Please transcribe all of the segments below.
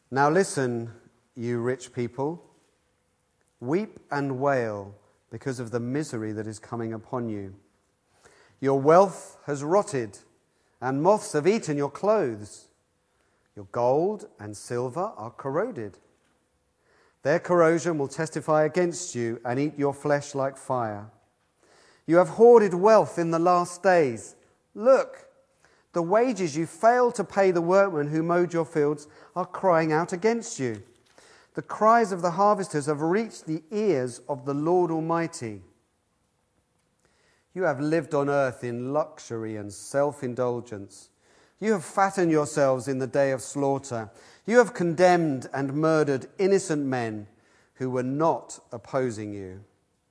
Now listen, you rich people. Weep and wail because of the misery that is coming upon you. Your wealth has rotted, and moths have eaten your clothes. Your gold and silver are corroded. Their corrosion will testify against you and eat your flesh like fire. You have hoarded wealth in the last days. Look, the wages you failed to pay the workmen who mowed your fields are crying out against you. The cries of the harvesters have reached the ears of the Lord Almighty. You have lived on earth in luxury and self-indulgence. You have fattened yourselves in the day of slaughter. You have condemned and murdered innocent men who were not opposing you.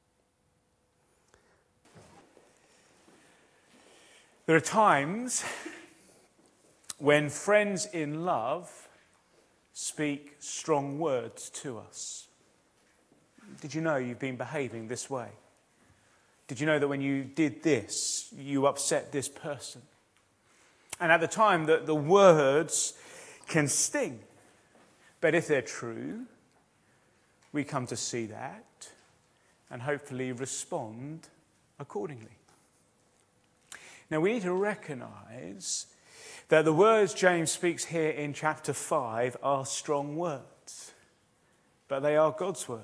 There are times when friends in love speak strong words to us. Did you know you've been behaving this way? Did you know that when you did this, you upset this person? And at the time, the words can sting. But if they're true, we come to see that and hopefully respond accordingly. Now, we need to recognize that the words James speaks here in chapter 5 are strong words, but they are God's word.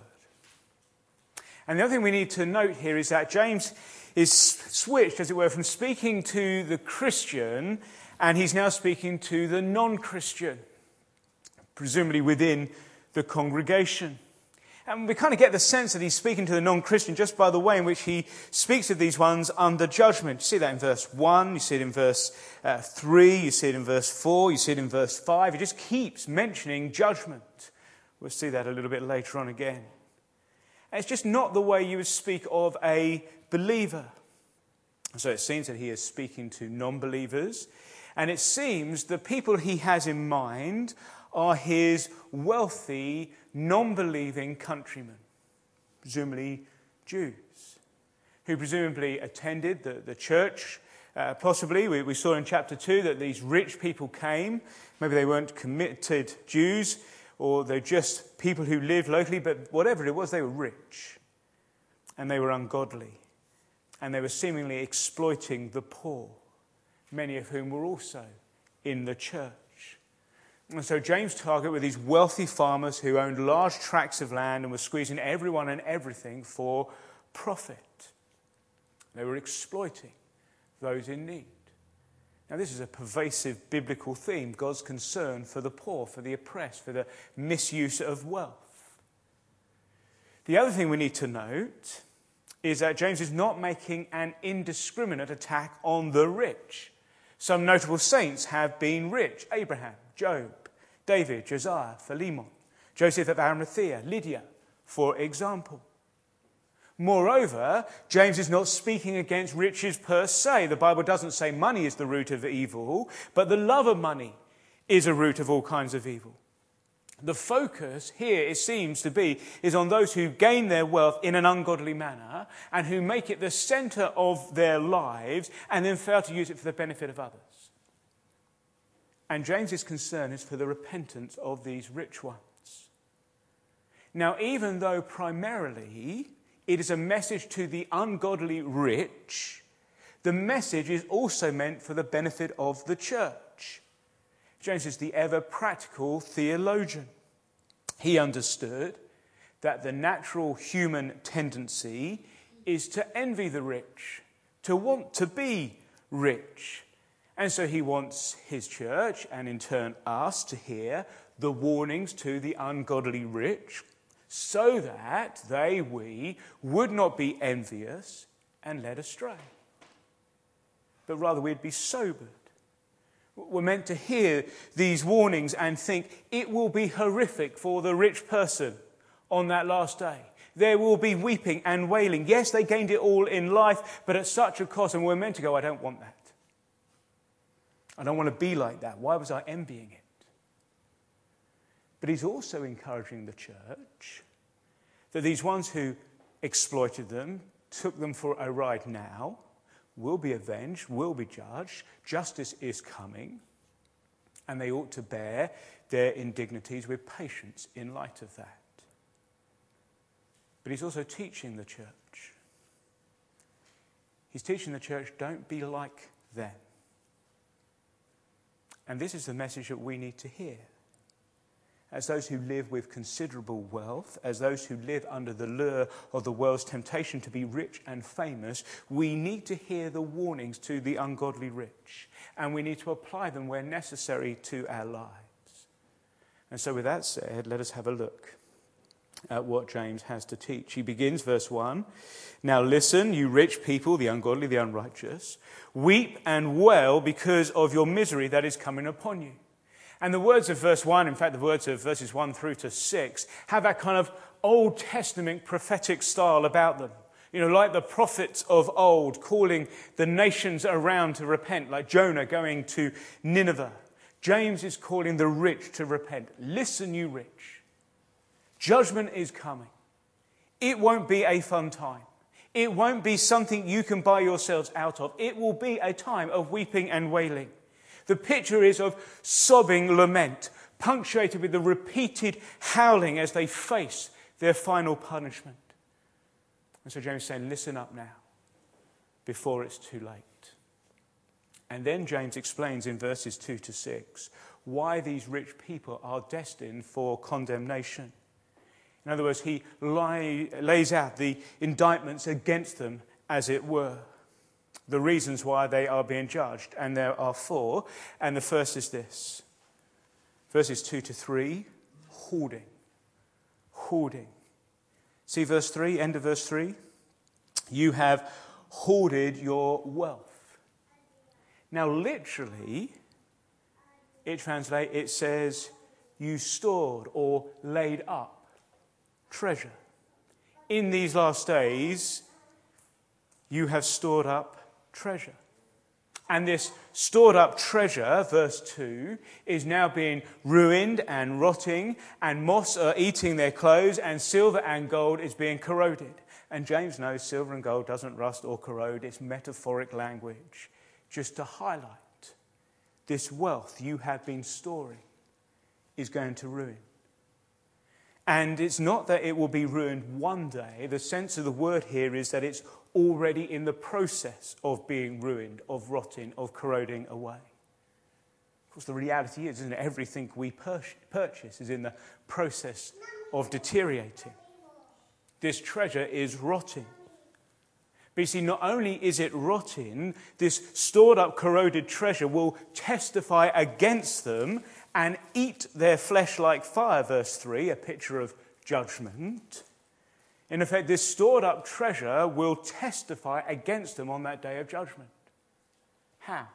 And the other thing we need to note here is that James is switched, as it were, from speaking to the Christian, and he's now speaking to the non-Christian, presumably within the congregation. And we kind of get the sense that he's speaking to the non-Christian just by the way in which he speaks of these ones under judgment. You see that in verse 1, you see it in verse 3, you see it in verse 4, you see it in verse 5. He just keeps mentioning judgment. We'll see that a little bit later on again. And it's just not the way you would speak of a believer. So it seems that he is speaking to non-believers. And it seems the people he has in mind are his wealthy, non-believing countrymen, presumably Jews, who presumably attended the church. Possibly, we saw in chapter 2 that these rich people came. Maybe they weren't committed Jews, or they're just people who lived locally, but whatever it was, they were rich, and they were ungodly, and they were seemingly exploiting the poor, many of whom were also in the church. And so James' target were these wealthy farmers who owned large tracts of land and were squeezing everyone and everything for profit. They were exploiting those in need. Now, this is a pervasive biblical theme, God's concern for the poor, for the oppressed, for the misuse of wealth. The other thing we need to note is that James is not making an indiscriminate attack on the rich. Some notable saints have been rich: Abraham, Job, David, Josiah, Philemon, Joseph of Arimathea, Lydia, for example. Moreover, James is not speaking against riches per se. The Bible doesn't say money is the root of evil, but the love of money is a root of all kinds of evil. The focus here, it seems to be, is on those who gain their wealth in an ungodly manner and who make it the center of their lives and then fail to use it for the benefit of others. And James's concern is for the repentance of these rich ones. Now, even though primarily it is a message to the ungodly rich, the message is also meant for the benefit of the church. James is the ever-practical theologian. He understood that the natural human tendency is to envy the rich, to want to be rich. And so he wants his church, and in turn us, to hear the warnings to the ungodly rich, so that we would not be envious and led astray, but rather we'd be sobered. We're meant to hear these warnings and think it will be horrific for the rich person on that last day. There will be weeping and wailing. Yes, they gained it all in life, but at such a cost. And we're meant to go, I don't want that. I don't want to be like that. Why was I envying it? But he's also encouraging the church that these ones who exploited them, took them for a ride now, will be avenged, will be judged. Justice is coming. And they ought to bear their indignities with patience in light of that. But he's also teaching the church. He's teaching the church, don't be like them. And this is the message that we need to hear. As those who live with considerable wealth, as those who live under the lure of the world's temptation to be rich and famous, we need to hear the warnings to the ungodly rich. And we need to apply them where necessary to our lives. And so with that said, let us have a look at what James has to teach. He begins verse 1. Now listen, you rich people, the ungodly, the unrighteous, weep and wail because of your misery that is coming upon you. And the words of verse 1, in fact, the words of verses 1 through to 6, have that kind of Old Testament prophetic style about them. You know, like the prophets of old calling the nations around to repent, like Jonah going to Nineveh. James is calling the rich to repent. Listen, you rich. Judgment is coming. It won't be a fun time. It won't be something you can buy yourselves out of. It will be a time of weeping and wailing. The picture is of sobbing lament, punctuated with the repeated howling as they face their final punishment. And so James is saying, listen up now, before it's too late. And then James explains in verses 2 to 6 why these rich people are destined for condemnation. In other words, he lays out the indictments against them, as it were. The reasons why they are being judged. And there are 4. And the first is this. Verses 2 to 3, hoarding. Hoarding. See verse 3, end of verse 3? You have hoarded your wealth. Now literally, it says you stored or laid up treasure. In these last days, you have stored up treasure. And this stored up treasure, verse 2, is now being ruined and rotting, and moths are eating their clothes, and silver and gold is being corroded. And James knows silver and gold doesn't rust or corrode. It's metaphoric language, just to highlight this wealth you have been storing is going to ruin. And it's not that it will be ruined one day. The sense of the word here is that it's already in the process of being ruined, of rotting, of corroding away. Of course, the reality is, isn't it? Everything we purchase is in the process of deteriorating. This treasure is rotting. But you see, not only is it rotting, this stored up, corroded treasure will testify against them and eat their flesh like fire, verse 3, a picture of judgment. In effect, this stored up treasure will testify against them on that day of judgment. How?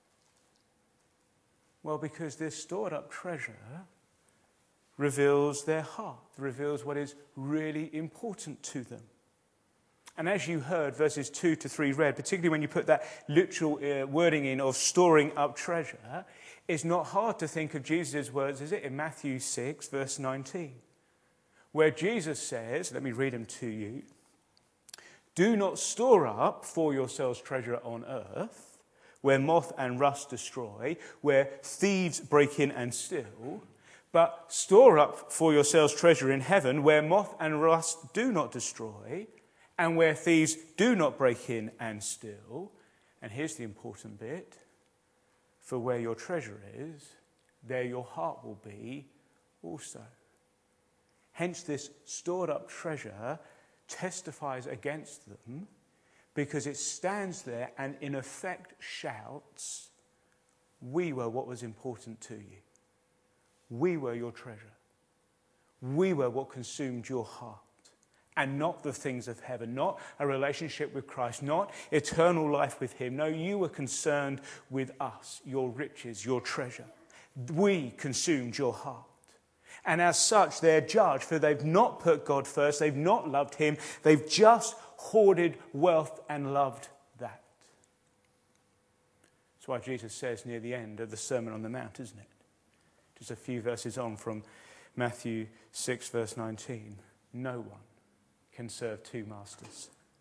Well, because this stored up treasure reveals their heart, reveals what is really important to them. And as you heard verses 2 to 3 read, particularly when you put that literal wording in of storing up treasure, it's not hard to think of Jesus' words, is it, in Matthew 6, verse 19, where Jesus says, let me read them to you, do not store up for yourselves treasure on earth, where moth and rust destroy, where thieves break in and steal, but store up for yourselves treasure in heaven, where moth and rust do not destroy, and where thieves do not break in and steal. And here's the important bit. For where your treasure is, there your heart will be also. Hence this stored up treasure testifies against them because it stands there and in effect shouts, we were what was important to you. We were your treasure. We were what consumed your heart. And not the things of heaven, not a relationship with Christ, not eternal life with him. No, you were concerned with us, your riches, your treasure. We consumed your heart. And as such, they're judged, for they've not put God first, they've not loved him, they've just hoarded wealth and loved that. That's why Jesus says near the end of the Sermon on the Mount, isn't it? Just a few verses on from Matthew 6, verse 19. No one can serve two masters.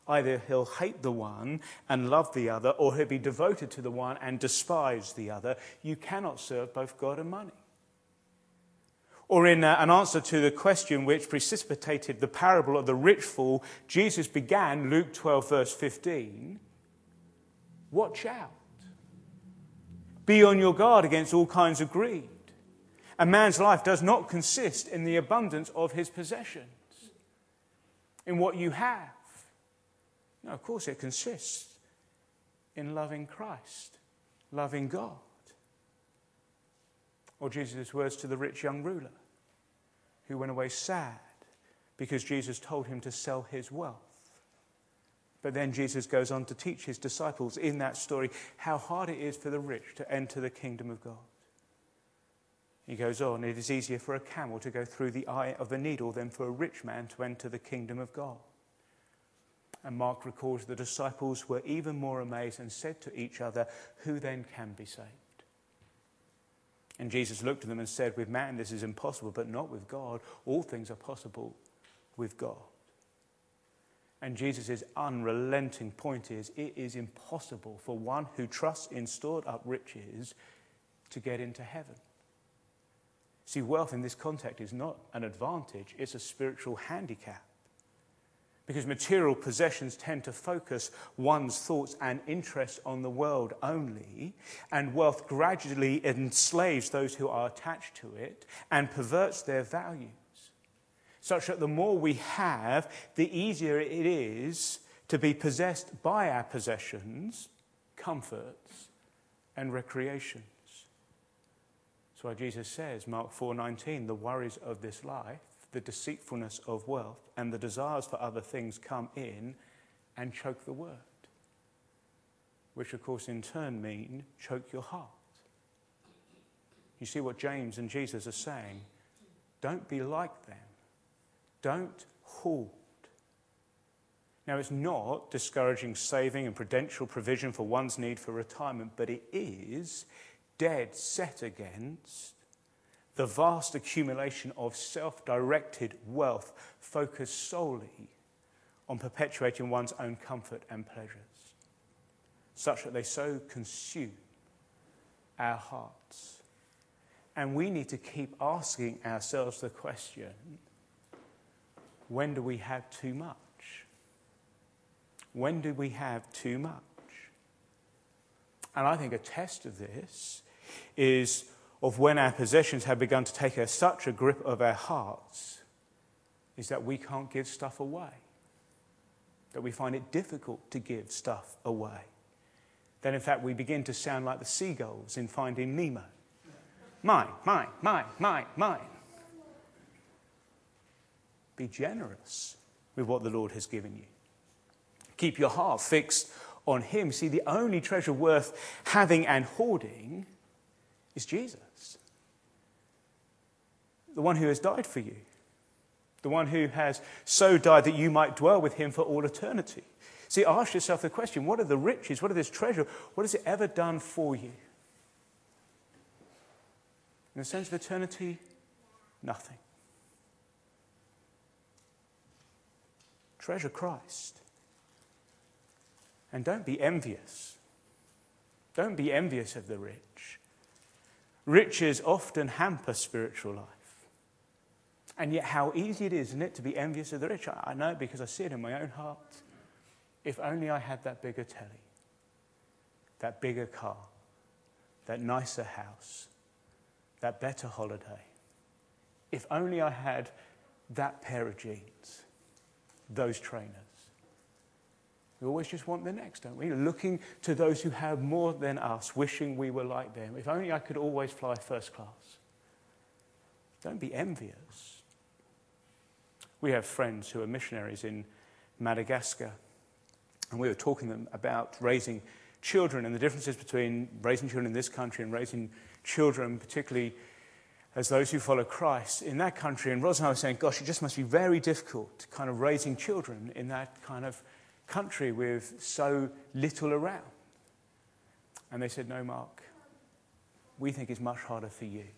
Either he'll hate the one and love the other, or he'll be devoted to the one and despise the other. You cannot serve both God and money. Or in an answer to the question which precipitated the parable of the rich fool, Jesus began, Luke 12, verse 15, watch out. Be on your guard against all kinds of greed. A man's life does not consist in the abundance of his possessions, in what you have. No, of course it consists in loving Christ, loving God. Or Jesus' words to the rich young ruler who went away sad because Jesus told him to sell his wealth. But then Jesus goes on to teach his disciples in that story how hard it is for the rich to enter the kingdom of God. He goes on, it is easier for a camel to go through the eye of a needle than for a rich man to enter the kingdom of God. And Mark records the disciples were even more amazed and said to each other, who then can be saved? And Jesus looked at them and said, with man this is impossible, but not with God. All things are possible with God. And Jesus' unrelenting point is, it is impossible for one who trusts in stored up riches to get into heaven. See, wealth in this context is not an advantage, it's a spiritual handicap. Because material possessions tend to focus one's thoughts and interests on the world only, and wealth gradually enslaves those who are attached to it and perverts their values, such that the more we have, the easier it is to be possessed by our possessions, comforts, and recreations. That's why Jesus says, Mark 4:19, the worries of this life, the deceitfulness of wealth, and the desires for other things come in and choke the word, which of course in turn mean choke your heart. You see what James and Jesus are saying? Don't be like them. Don't hoard. Now, it's not discouraging saving and prudential provision for one's need for retirement, but it is dead set against the vast accumulation of self-directed wealth focused solely on perpetuating one's own comfort and pleasures, such that they so consume our hearts. And we need to keep asking ourselves the question, when do we have too much? When do we have too much? And I think a test of this is of when our possessions have begun to take such a grip of our hearts, is that we can't give stuff away. That we find it difficult to give stuff away. That in fact we begin to sound like the seagulls in Finding Nemo. Mine, mine, mine, mine, mine. Be generous with what the Lord has given you. Keep your heart fixed on him. See, the only treasure worth having and hoarding is Jesus. The one who has died for you. The one who has so died that you might dwell with him for all eternity. See, ask yourself the question, what are the riches? What are this treasure? What has it ever done for you? In the sense of eternity, nothing. Treasure Christ. And don't be envious. Don't be envious of the rich. Riches often hamper spiritual life. And yet how easy it is, isn't it, to be envious of the rich? I know it because I see it in my own heart. If only I had that bigger telly, that bigger car, that nicer house, that better holiday. If only I had that pair of jeans, those trainers. We always just want the next, don't we? Looking to those who have more than us, wishing we were like them. If only I could always fly first class. Don't be envious. We have friends who are missionaries in Madagascar, and we were talking to them about raising children and the differences between raising children in this country and raising children, particularly as those who follow Christ in that country. And Ros and I were saying, gosh, it just must be very difficult kind of raising children in that kind of country with so little around. And they said, no, Mark, we think it's much harder for you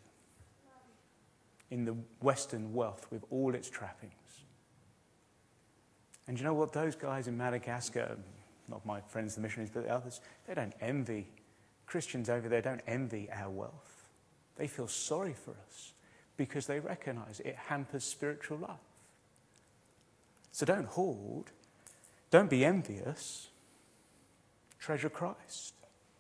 in the Western wealth with all its trappings. And you know what? Those guys in Madagascar, not my friends, the missionaries, but the others, they don't envy. Christians over there don't envy our wealth. They feel sorry for us because they recognize it hampers spiritual life. So don't hoard. Don't be envious. Treasure Christ.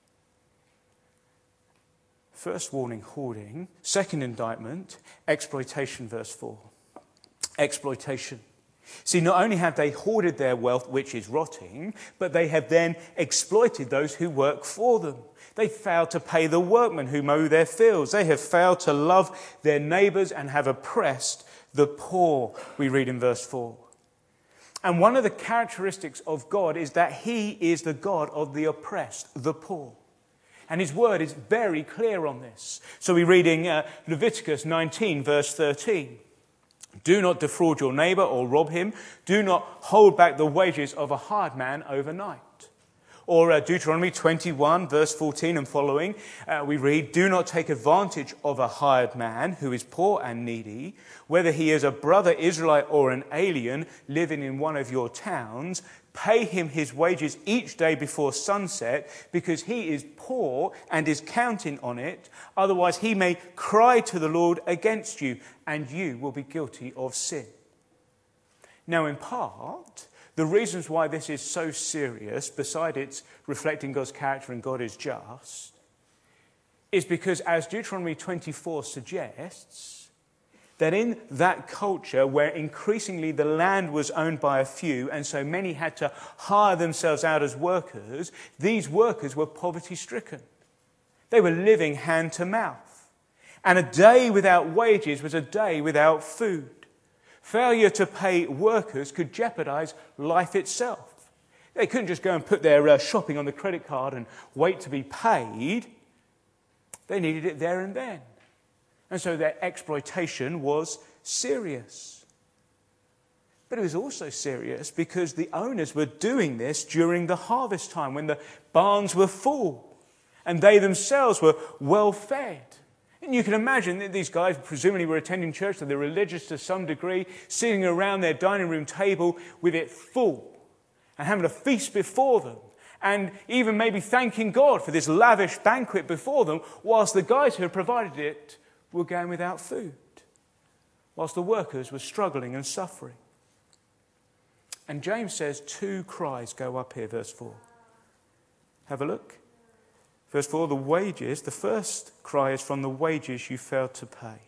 First warning, hoarding. Second indictment, exploitation, verse 4. Exploitation. See, not only have they hoarded their wealth, which is rotting, but they have then exploited those who work for them. They failed to pay the workmen who mow their fields. They have failed to love their neighbours and have oppressed the poor, we read in verse 4. And one of the characteristics of God is that he is the God of the oppressed, the poor. And his word is very clear on this. So we read in Leviticus 19, verse 13. Do not defraud your neighbour or rob him. Do not hold back the wages of a hired man overnight. Or Deuteronomy 21, verse 14 and following, we read, do not take advantage of a hired man who is poor and needy, whether he is a brother Israelite or an alien living in one of your towns. Pay him his wages each day before sunset, because he is poor and is counting on it. Otherwise he may cry to the Lord against you, and you will be guilty of sin. Now, in part, the reasons why this is so serious, beside it's reflecting God's character and God is just, is because, as Deuteronomy 24 suggests, that in that culture where increasingly the land was owned by a few and so many had to hire themselves out as workers, these workers were poverty-stricken. They were living hand to mouth. And a day without wages was a day without food. Failure to pay workers could jeopardize life itself. They couldn't just go and put their shopping on the credit card and wait to be paid. They needed it there and then. And so their exploitation was serious. But it was also serious because the owners were doing this during the harvest time when the barns were full and they themselves were well fed. And you can imagine that these guys presumably were attending church, so they're religious to some degree, sitting around their dining room table with it full and having a feast before them. And even maybe thanking God for this lavish banquet before them, whilst the guys who had provided it were going without food, whilst the workers were struggling and suffering. And James says two cries go up here, verse 4. Have a look. Verse 4, the wages, the first cry is from the wages you failed to pay.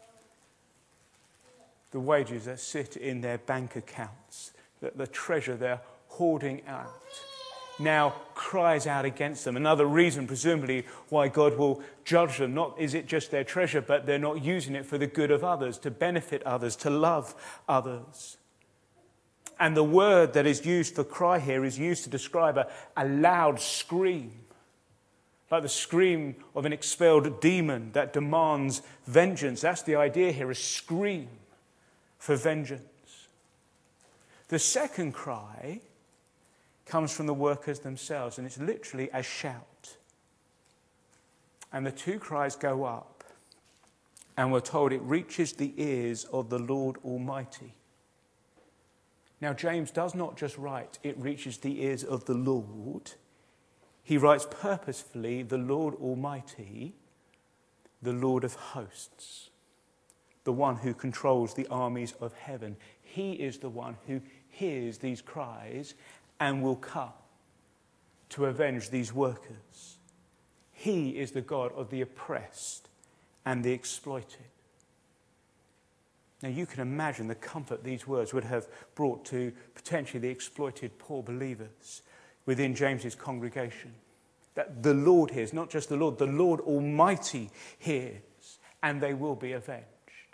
The wages that sit in their bank accounts, the treasure they're hoarding out, now cries out against them. Another reason, presumably, why God will judge them. Not is it just their treasure, but they're not using it for the good of others, to benefit others, to love others. And the word that is used for cry here is used to describe a loud scream, like the scream of an expelled demon that demands vengeance. That's the idea here, a scream for vengeance. The second cry comes from the workers themselves, and it's literally a shout. And the two cries go up, and we're told it reaches the ears of the Lord Almighty. Now, James does not just write, it reaches the ears of the Lord. He writes purposefully, the Lord Almighty, the Lord of hosts, the one who controls the armies of heaven. He is the one who hears these cries and will come to avenge these workers. He is the God of the oppressed and the exploited. Now you can imagine the comfort these words would have brought to potentially the exploited poor believers within James's congregation. That the Lord hears, not just the Lord Almighty hears, and they will be avenged.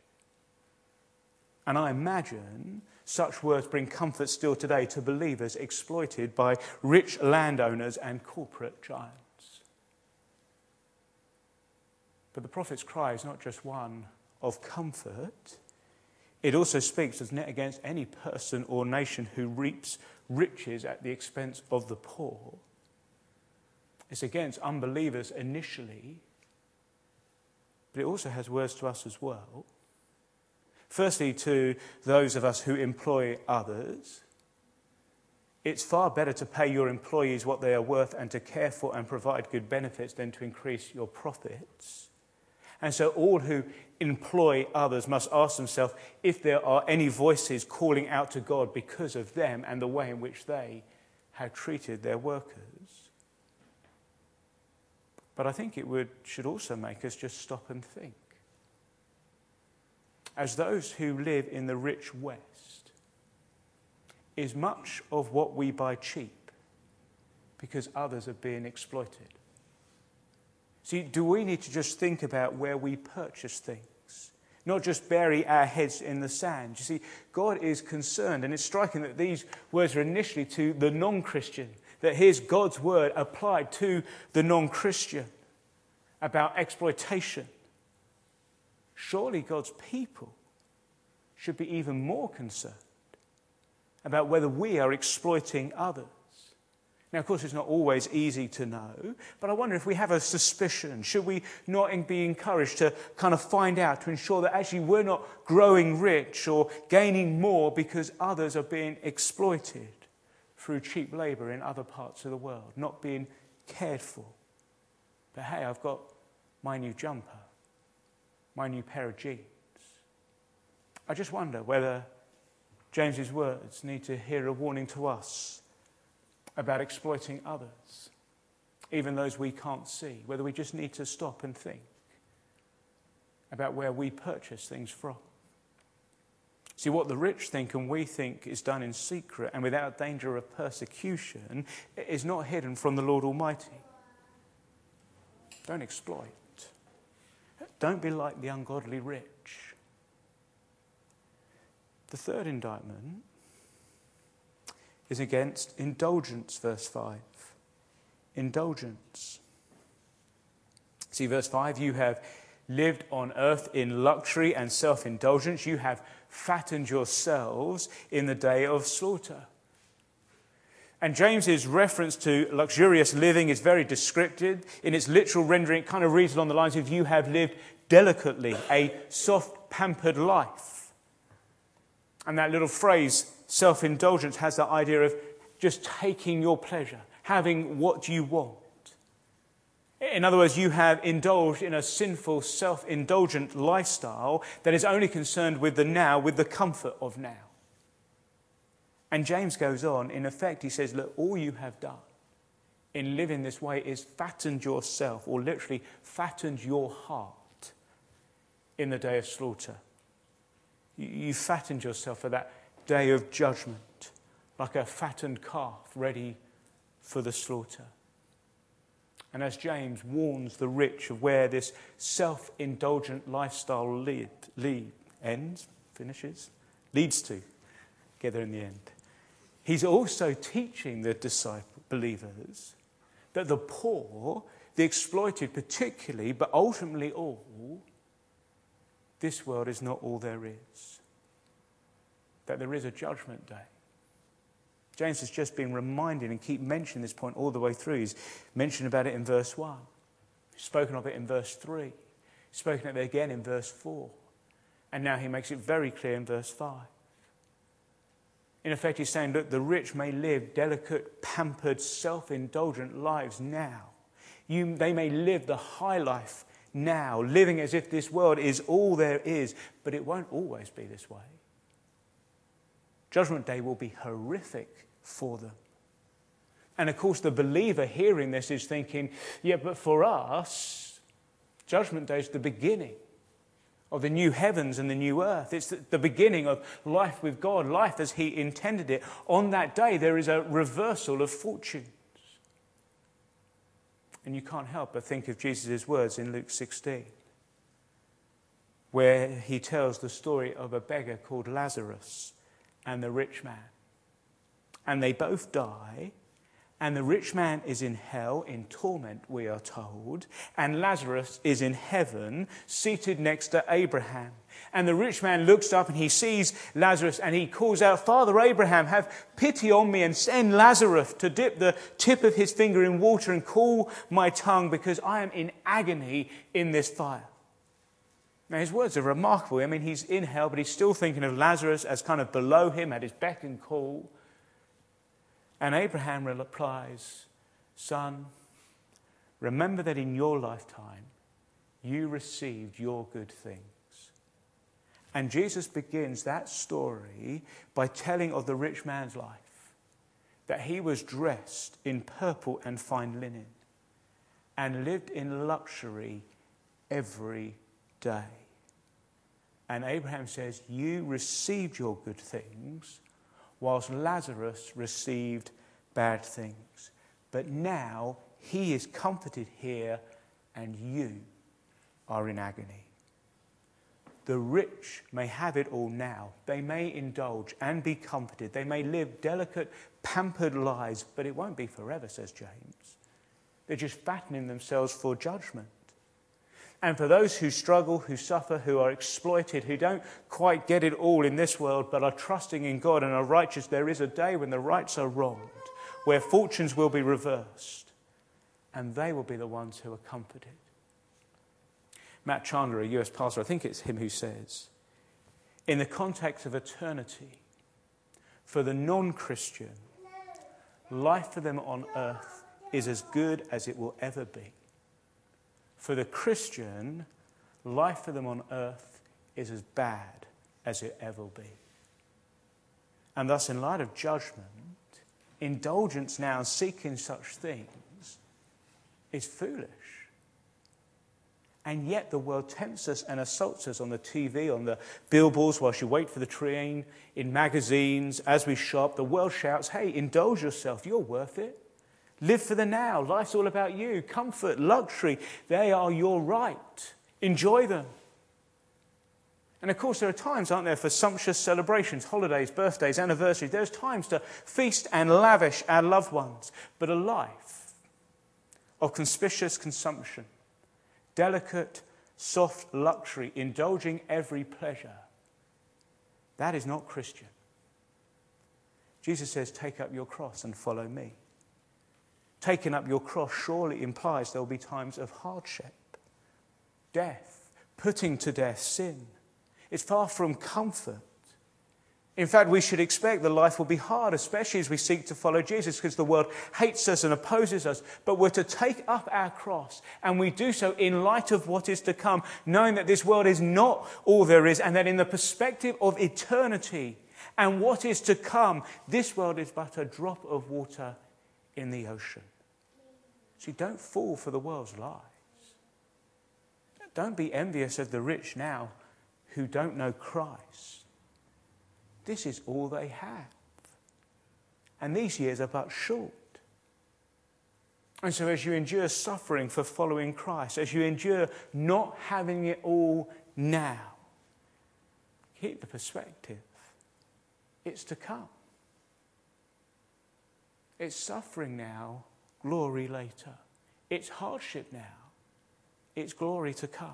And I imagine such words bring comfort still today to believers exploited by rich landowners and corporate giants. But the prophet's cry is not just one of comfort. It also speaks, doesn't it, against any person or nation who reaps riches at the expense of the poor. It's against unbelievers initially, but it also has words to us as well. Firstly, to those of us who employ others, it's far better to pay your employees what they are worth and to care for and provide good benefits than to increase your profits. And so all who employ others must ask themselves if there are any voices calling out to God because of them and the way in which they have treated their workers. But I think it should also make us just stop and think. As those who live in the rich West, is much of what we buy cheap because others are being exploited? See, do we need to just think about where we purchase things, not just bury our heads in the sand? You see, God is concerned, and it's striking that these words are initially to the non-Christian, that here's God's word applied to the non-Christian about exploitation. Surely God's people should be even more concerned about whether we are exploiting others. Now, of course, it's not always easy to know, but I wonder if we have a suspicion, should we not be encouraged to kind of find out, to ensure that actually we're not growing rich or gaining more because others are being exploited through cheap labour in other parts of the world, not being cared for. But hey, I've got my new jumper, my new pair of jeans. I just wonder whether James's words need to hear a warning to us about exploiting others, even those we can't see, whether we just need to stop and think about where we purchase things from. See, what the rich think and we think is done in secret and without danger of persecution is not hidden from the Lord Almighty. Don't exploit. Don't be like the ungodly rich. The third indictment is against indulgence, verse 5. Indulgence. See, verse 5, you have lived on earth in luxury and self-indulgence. You have fattened yourselves in the day of slaughter. And James's reference to luxurious living is very descriptive. In its literal rendering, it kind of reads along the lines of, you have lived delicately, a soft, pampered life. And that little phrase, self-indulgence, has the idea of just taking your pleasure, having what you want. In other words, you have indulged in a sinful, self-indulgent lifestyle that is only concerned with the now, with the comfort of now. And James goes on, in effect, he says, look, all you have done in living this way is fattened yourself, or literally fattened your heart in the day of slaughter. You fattened yourself for that day of judgment, like a fattened calf ready for the slaughter. And as James warns the rich of where this self-indulgent lifestyle leads to, get there in the end, he's also teaching the believers that the poor, the exploited particularly, but ultimately all, this world is not all there is. That there is a judgment day. James has just been reminded and keep mentioning this point all the way through. He's mentioned about it in verse 1. He's spoken of it in verse 3. He's spoken of it again in verse 4. And now he makes it very clear in verse 5. In effect, he's saying, look, the rich may live delicate, pampered, self-indulgent lives now. They may live the high life now, living as if this world is all there is, but it won't always be this way. Judgment Day will be horrific for them. And of course, the believer hearing this is thinking, yeah, but for us, Judgment Day is the beginning of the new heavens and the new earth. It's the beginning of life with God, life as he intended it. On that day, there is a reversal of fortunes. And you can't help but think of Jesus' words in Luke 16, where he tells the story of a beggar called Lazarus and the rich man. And they both die, and the rich man is in hell, in torment, we are told, and Lazarus is in heaven, seated next to Abraham. And the rich man looks up and he sees Lazarus and he calls out, Father Abraham, have pity on me and send Lazarus to dip the tip of his finger in water and cool my tongue, because I am in agony in this fire. Now, his words are remarkable. I mean, he's in hell, but he's still thinking of Lazarus as kind of below him, at his beck and call. And Abraham replies, "Son, remember that in your lifetime you received your good things." And Jesus begins that story by telling of the rich man's life, that he was dressed in purple and fine linen and lived in luxury every day. And Abraham says, you received your good things, whilst Lazarus received bad things. But now he is comforted here, and you are in agony. The rich may have it all now. They may indulge and be comforted. They may live delicate, pampered lives, but it won't be forever, says James. They're just fattening themselves for judgment. And for those who struggle, who suffer, who are exploited, who don't quite get it all in this world, but are trusting in God and are righteous, there is a day when the rights are wronged, where fortunes will be reversed, and they will be the ones who are comforted. Matt Chandler, a US pastor, I think it's him who says, in the context of eternity, for the non-Christian, life for them on earth is as good as it will ever be. For the Christian, life for them on earth is as bad as it ever will be. And thus, in light of judgment, indulgence now seeking such things is foolish. And yet the world tempts us and assaults us on the TV, on the billboards, whilst you wait for the train, in magazines, as we shop. The world shouts, hey, indulge yourself, you're worth it. Live for the now, life's all about you. Comfort, luxury, they are your right. Enjoy them. And of course there are times, aren't there, for sumptuous celebrations, holidays, birthdays, anniversaries. There's times to feast and lavish our loved ones. But a life of conspicuous consumption, delicate, soft luxury, indulging every pleasure, that is not Christian. Jesus says, take up your cross and follow me. Taking up your cross surely implies there will be times of hardship, death, putting to death sin. It's far from comfort. In fact, we should expect that life will be hard, especially as we seek to follow Jesus, because the world hates us and opposes us. But we're to take up our cross, and we do so in light of what is to come, knowing that this world is not all there is, and that in the perspective of eternity and what is to come, this world is but a drop of water in the ocean. See, don't fall for the world's lies. Don't be envious of the rich now who don't know Christ. This is all they have. And these years are but short. And so as you endure suffering for following Christ, as you endure not having it all now, keep the perspective. It's to come. It's suffering now, glory later. It's hardship now, it's glory to come.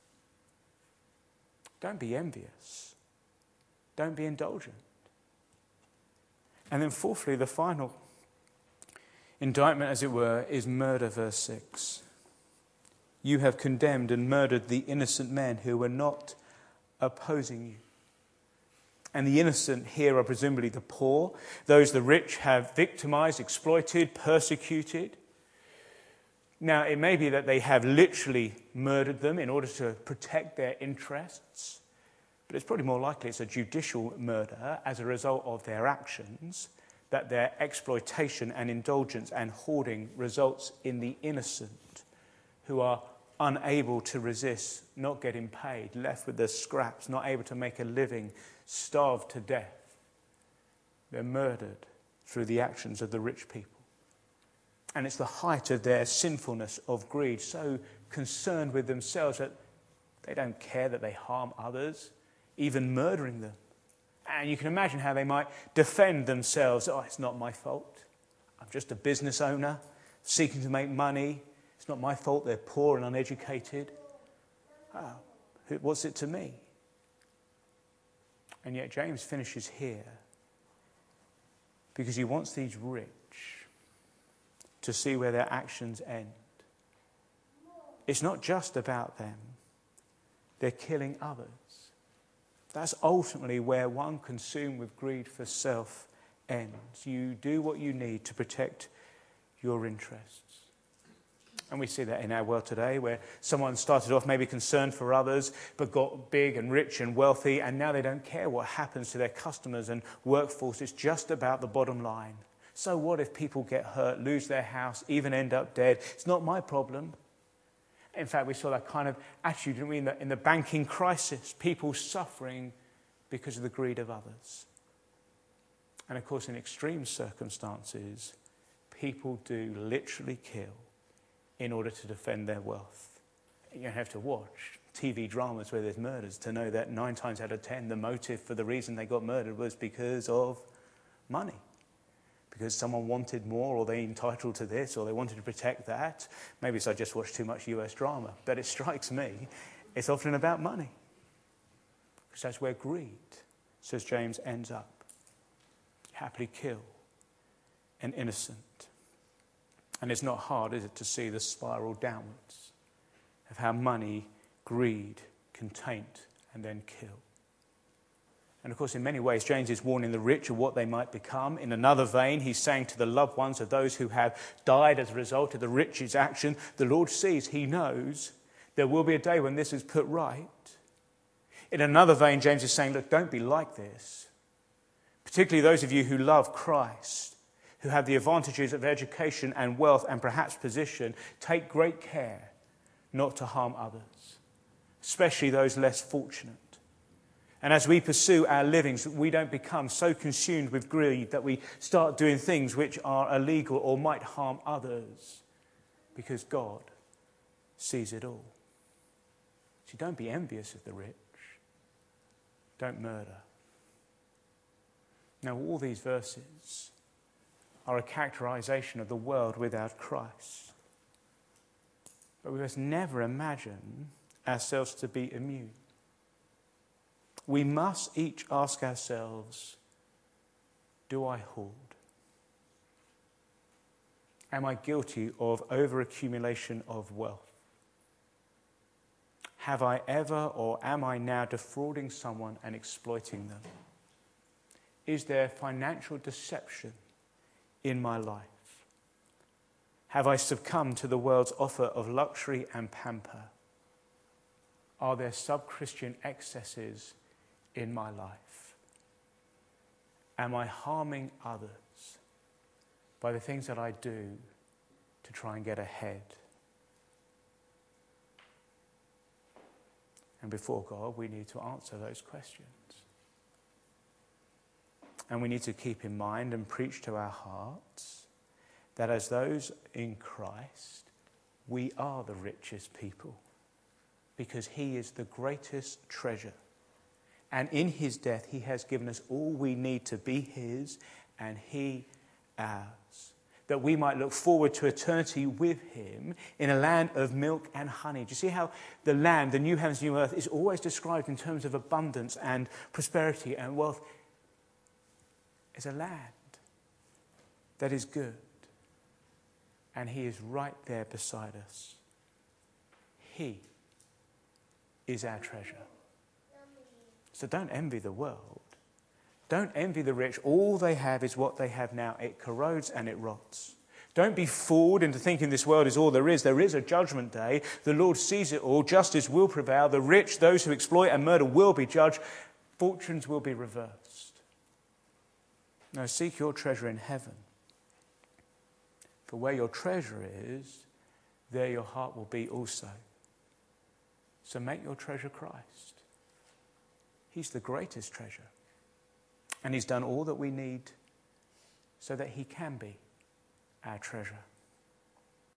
Don't be envious. Don't be indulgent. And then fourthly, the final indictment, as it were, is murder, verse 6. You have condemned and murdered the innocent men who were not opposing you. And the innocent here are presumably the poor, those the rich have victimized, exploited, persecuted. Now, it may be that they have literally murdered them in order to protect their interests, but it's probably more likely it's a judicial murder as a result of their actions, that their exploitation and indulgence and hoarding results in the innocent who are unable to resist, not getting paid, left with the scraps, not able to make a living, starved to death. They're murdered through the actions of the rich people. And it's the height of their sinfulness of greed, so concerned with themselves that they don't care that they harm others, even murdering them. And you can imagine how they might defend themselves. Oh, it's not my fault. I'm just a business owner seeking to make money. It's not my fault they're poor and uneducated. Oh, what's it to me? And yet James finishes here because he wants these rich to see where their actions end. It's not just about them. They're killing others. That's ultimately where one consumed with greed for self ends. You do what you need to protect your interests. And we see that in our world today, where someone started off maybe concerned for others, but got big and rich and wealthy, and now they don't care what happens to their customers and workforce. It's just about the bottom line. So what if people get hurt, lose their house, even end up dead? It's not my problem. In fact, we saw that kind of attitude, didn't we, in the banking crisis, people suffering because of the greed of others. And of course, in extreme circumstances, people do literally kill in order to defend their wealth. You don't have to watch TV dramas where there's murders to know that 9 times out of 10, the motive for the reason they got murdered was because of money. Because someone wanted more, or they're entitled to this, or they wanted to protect that. Maybe it's I just watched too much US drama, but it strikes me it's often about money. Because that's where greed, says James, ends up. Happily kill an innocent. And it's not hard, is it, to see the spiral downwards of how money, greed can taint and then kill. And of course, in many ways, James is warning the rich of what they might become. In another vein, he's saying to the loved ones of those who have died as a result of the rich's action, the Lord sees, he knows, there will be a day when this is put right. In another vein, James is saying, look, don't be like this. Particularly those of you who love Christ, who have the advantages of education and wealth and perhaps position, take great care not to harm others, especially those less fortunate. And as we pursue our livings, we don't become so consumed with greed that we start doing things which are illegal or might harm others, because God sees it all. So don't be envious of the rich. Don't murder. Now, all these verses are a characterization of the world without Christ. But we must never imagine ourselves to be immune. We must each ask ourselves, do I hoard? Am I guilty of overaccumulation of wealth? Have I ever or am I now defrauding someone and exploiting them? Is there financial deception in my life? Have I succumbed to the world's offer of luxury and pamper? Are there sub-Christian excesses in my life? Am I harming others by the things that I do to try and get ahead? And before God, we need to answer those questions. And we need to keep in mind and preach to our hearts that as those in Christ, we are the richest people because he is the greatest treasure. And in his death, he has given us all we need to be his and he ours, that we might look forward to eternity with him in a land of milk and honey. Do you see how the land, the new heavens, new earth, is always described in terms of abundance and prosperity and wealth? Is a land that is good, and he is right there beside us. He is our treasure. So don't envy the world. Don't envy the rich. All they have is what they have now. It corrodes and it rots. Don't be fooled into thinking this world is all there is. There is a judgment day. The Lord sees it all. Justice will prevail. The rich, those who exploit and murder, will be judged. Fortunes will be reversed. Now seek your treasure in heaven. For where your treasure is, there your heart will be also. So make your treasure Christ. He's the greatest treasure. And he's done all that we need so that he can be our treasure.